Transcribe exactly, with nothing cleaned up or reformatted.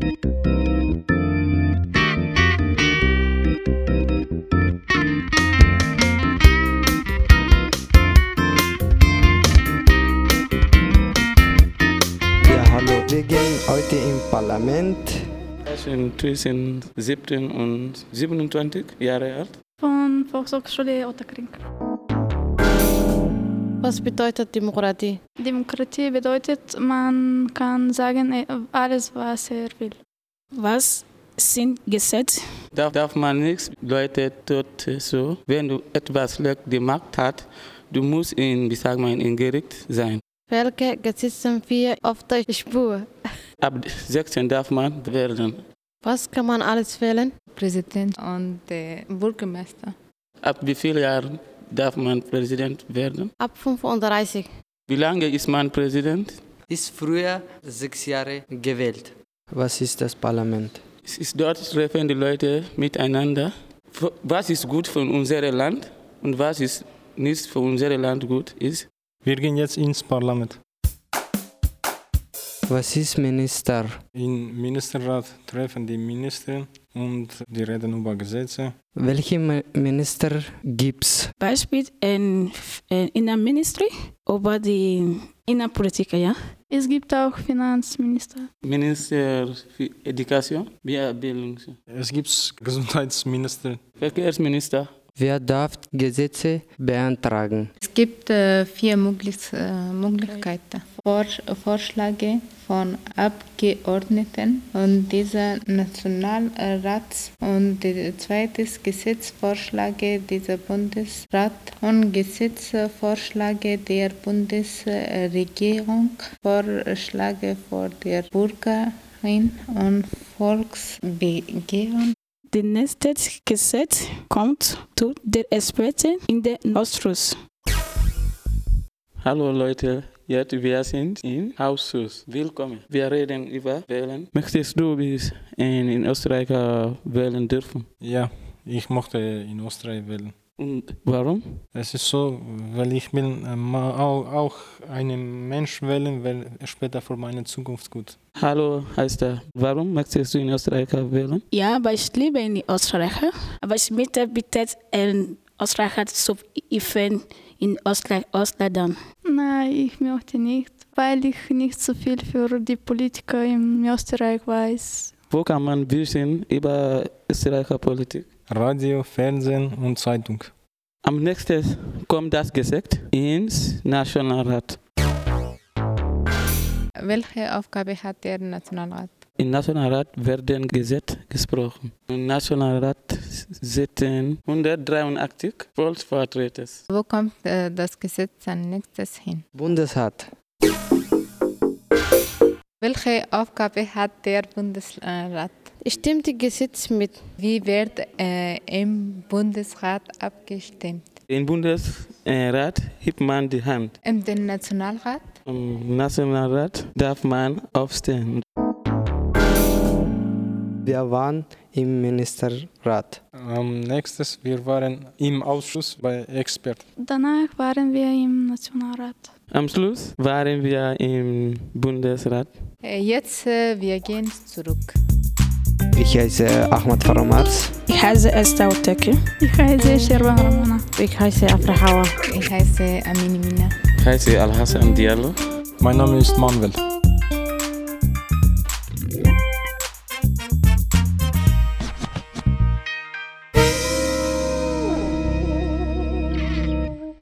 Ja, hallo, wir gehen heute im Parlament. Ich bin zwischen siebzehn und siebenundzwanzig Jahre alt. Von Volkshochschule Ottakring. Was bedeutet Demokratie? Demokratie bedeutet, man kann sagen äh, alles, was er will. Was sind Gesetze? Da darf man nichts Leute tot so. Wenn du etwas schlecht gemacht hast, du musst in, wie sagt man, in Gericht sein. Welche Gesetze sind wir auf der Spur? Ab sechzehn darf man werden. Was kann man alles wählen? Präsident und der Bürgermeister. Ab wie vielen Jahren darf man Präsident werden? Ab fünfunddreißig. Wie lange ist man Präsident? Ist früher sechs Jahre gewählt. Was ist das Parlament? Es ist dort treffen die Leute miteinander. Was ist gut für unser Land und was ist nicht für unser Land gut ist. Wir gehen jetzt ins Parlament. Was ist Minister? Im Ministerrat treffen die Minister und die reden über Gesetze. Welche Mi- Minister gibt's? Beispiel in, in Innenministerie über die Innenpolitik, ja. Es gibt auch Finanzminister. Minister für Education, Bildung, Es gibt Gesundheitsminister. Verkehrsminister. Wer darf Gesetze beantragen? Es gibt äh, vier Möglich äh, Möglichkeiten. Vor Vorschläge von Abgeordneten und dieser Nationalrats und die zweites Gesetzvorschläge dieser Bundesrat und Gesetzvorschläge der Bundesregierung, Vorschläge vor der Bürgerin und Volksbegehren. Das nächste Gesetz kommt zu den Experten in den Ausschuss. Hallo Leute, jetzt wir sind im Ausschuss. Willkommen. Wir reden über Wählen. Möchtest du bis in, in Österreich äh, wählen dürfen? Ja, ich möchte in Österreich wählen. Und warum? Es ist so, weil ich will ähm, auch, auch einen Mensch wählen, weil später für meine Zukunft gut. Hallo, heißt er. Warum möchtest du in Österreich wählen? Ja, aber ich lebe in Österreich. Aber ich möchte bitte in Österreich zu helfen in Ausländern. Nein, ich möchte nicht, weil ich nicht so viel für die Politiker in Österreich weiß. Wo kann man wissen über österreichische Politik? Radio, Fernsehen und Zeitung. Am nächsten kommt das Gesetz ins Nationalrat. Welche Aufgabe hat der Nationalrat? Im Nationalrat werden Gesetze gesprochen. Im Nationalrat sitzen hundertdreiundachtzig Volksvertreter. Wo kommt äh, das Gesetz als nächstes hin? Bundesrat. Welche Aufgabe hat der Bundesrat? Stimmt das Gesetz mit? Wie wird äh, im Bundesrat abgestimmt? Im Bundesrat hebt man die Hand. Im den Nationalrat? Im Nationalrat darf man aufstehen. Wir waren im Ministerrat. Am nächstes, wir waren im Ausschuss bei Experten. Danach waren wir im Nationalrat. Am Schluss waren wir im Bundesrat. Äh, jetzt äh, wir gehen zurück. Ich heiße Ahmad Faramars. Ich heiße Esther Oteke. Ich heiße Sherban Ramana. Ich heiße Afrahawa. Ich heiße Amini Mina. Ich heiße Al-Hassan Diallo. Mein Name ist Manuel.